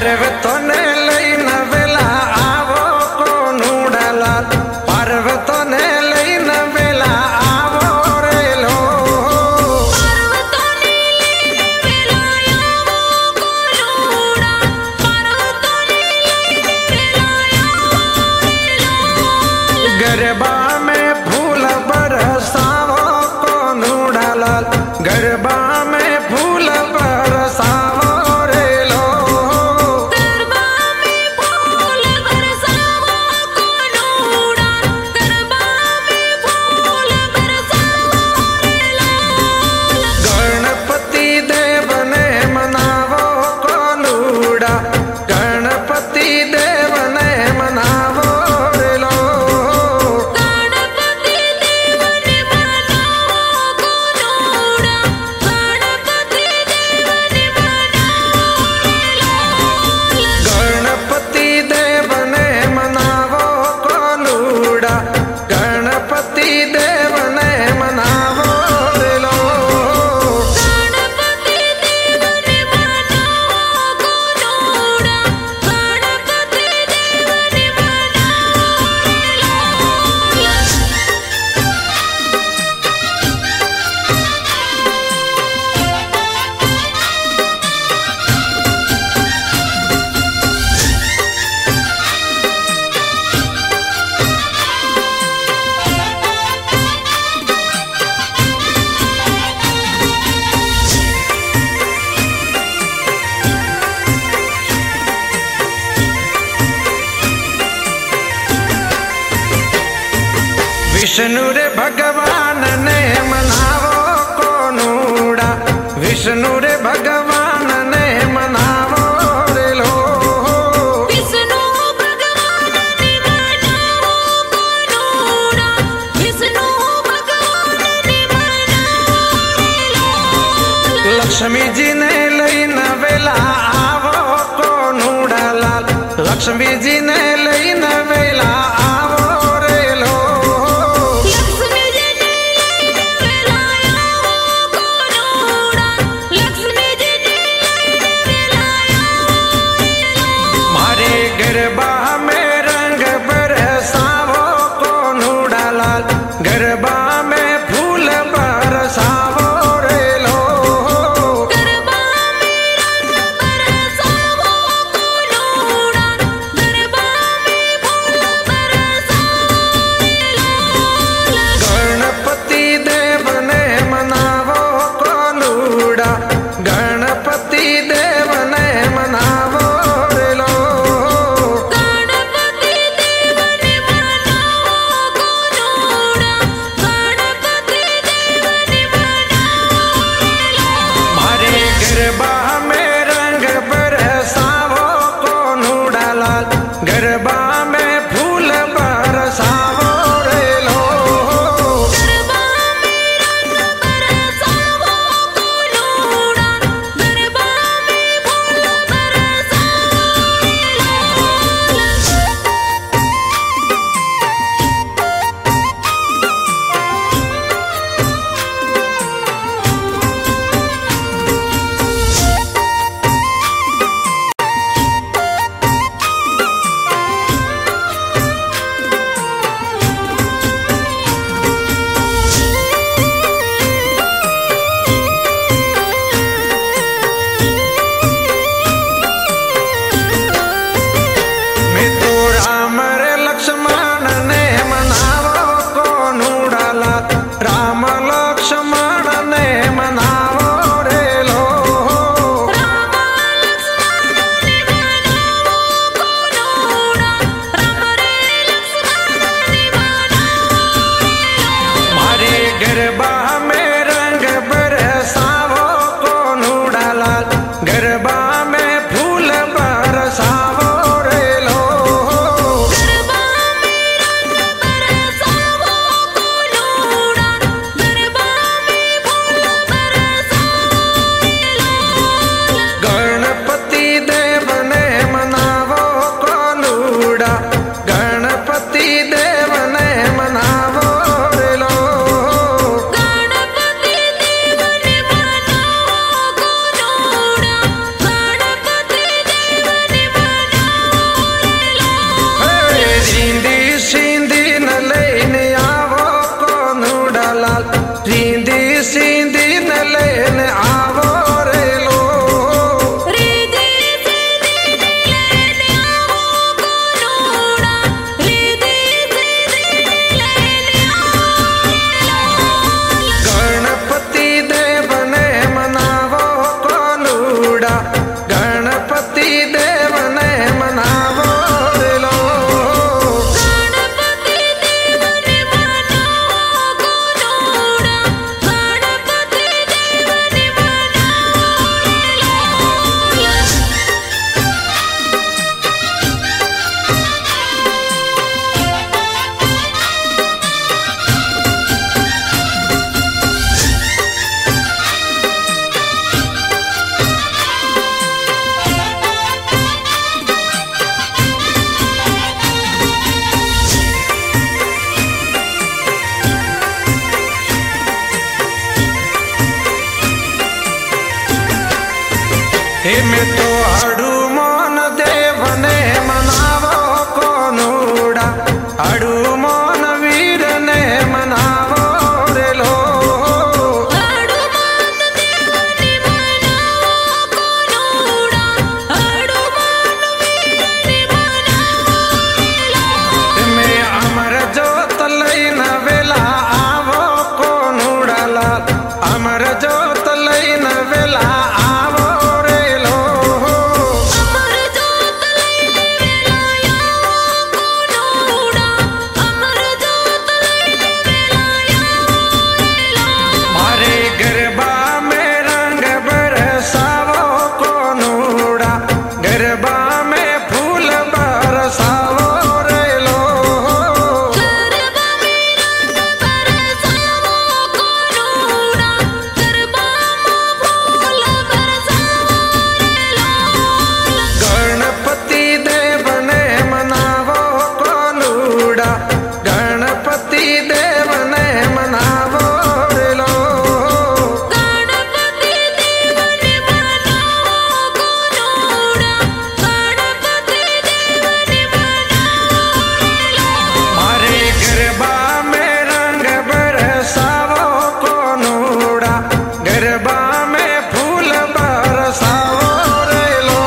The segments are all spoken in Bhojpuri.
पर्वतोने लईने वेला आवो कोनुड़ालाल, पर्वतोने लईने वेला आवो रेलो। पर्वतोने लईने वेला आवो कोनुड़ा, पर्वतोने लईने वेला आवो रेलो। गरबा में फूल बरसावो कोनुड़ालाल, गरबा में फूल बरसावो रेलो। गरबा में फूल बरसावो कोनुड़ा, गरबा में फूल बरसावो रेलो। गणपति देव ने मनावो कोनुड़ा, गणपति देव ने मनावो रेलो। गणपति देव ने मनावो कोनुड़ा, गणपति देव ने मनावो रेलो। गणपति देव ने मनावो कोनुड़ा, गणपति देव ने मनावो रेलो। गणपति देव ने मनावो कोनुड़ा, गणपति देव ने मनावो विष्णु रे भगवान ने मनावो कोनुड़ा, विष्णु रे भगवान ने मनावो रेलो। विष्णु भगवान ने मनावो कोनुड़ा, विष्णु भगवान ने मनावो रेलो। लक्ष्मी जी ने लईने वेला आवो कोनुड़ालाल, लक्ष्मी जी ने लईने वेला आवो रेलो। लक्ष्मी जी ने लईने वेला आवो कोनुड़ा, लक्ष्मी जी ने लईने वेला आवो रेलो। मारे गरबा में रंग बरसावो कोनुड़ालाल, गरबा में फूल बरसावो रेलो। गरबा में रंग बरसावो कोनुड़ा, गरबा में फूल बरसावो रेलो। गणपति देव ने मनावो कोनुड़ा, गणपति देव ने मनावो रेलो। गणपति देव ने मनावो कोनुड़ा, गणपति देव ने मनावो रेलो। मारे गरबा में रंग बरसावो कोनुड़ालाल, गरबा में फूल बरसावो रेलो। गरबा में रंग बरसावो कोनुड़ा, गरबा में फूल बरसावो मैं तो राम रे लक्ष्मण ने मनावो कोनुड़ालाल, राम लक्ष्मण ने मनावो रेलो। राम लक्ष्मण ने मनावो कोनुड़ा, राम रे लक्ष्मण ने मनावो रेलो। मारे गरबा में रंग बरसावो कोनुड़ालाल, गरबा में फूल बरसावो रेलो। गरबा में रंग बरसावो कोनुड़ा, गरबा में फूल बरसावो रेलो। गणपति देव ने मनावो कोनुड़ा, गणपति देव ने मनावो रेलो। गणपति देव ने मनावो कोनुड़ा, એમે તો આડુ મોન દેવને મનાવો કોનુડા આડુ મોન વીરને મનાવો રે લો તમે અમર જોત લઈને વેલા આવો કોનુડા લાલ અમર જોત લઈને વેલા આવો રે લો મારે ગરબા મેં રંગ બરસાવો કોનુડા ગરબા મેં ફૂલ બરસાવો રે લો ગણપતિ દેવને મનાવો કોનુડા ગણપતિ દેવને મનાવો રે લો મારે ગરબા મેં રંગ બરસાવો કોનુડા ગરબા મેં ફૂલ બરસાવો રે લો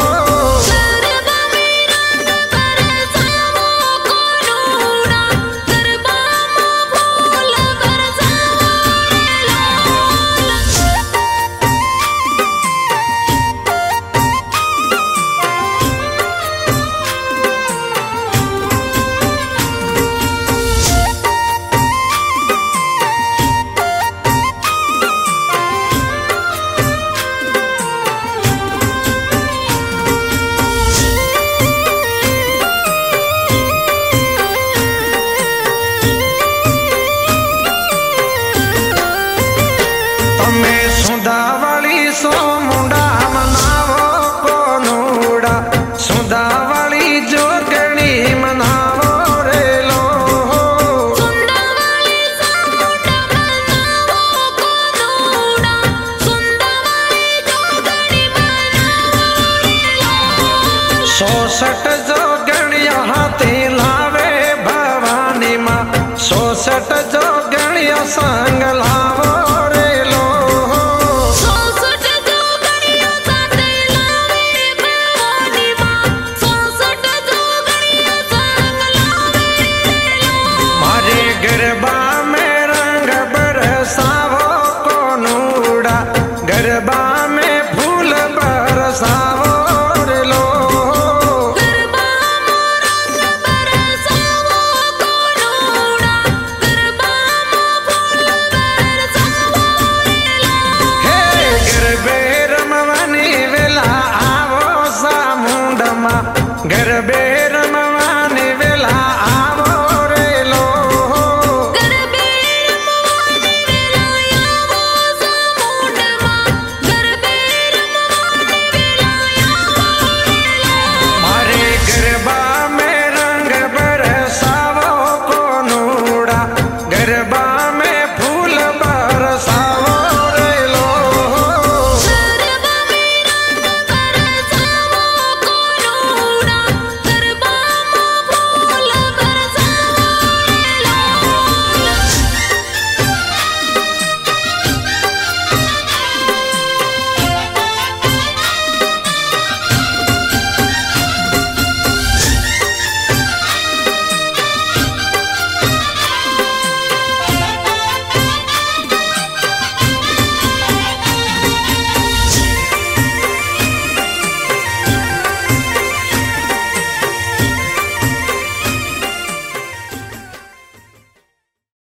તમે સુધાવાળી સોમુંડા મનાવો કોનુડા સુધાવાળી જોગણી મનાવો રે લો સોસઠ જોગણિયા હાથી લાવે ભવાની માં સોસઠ જોગણિયા સંગ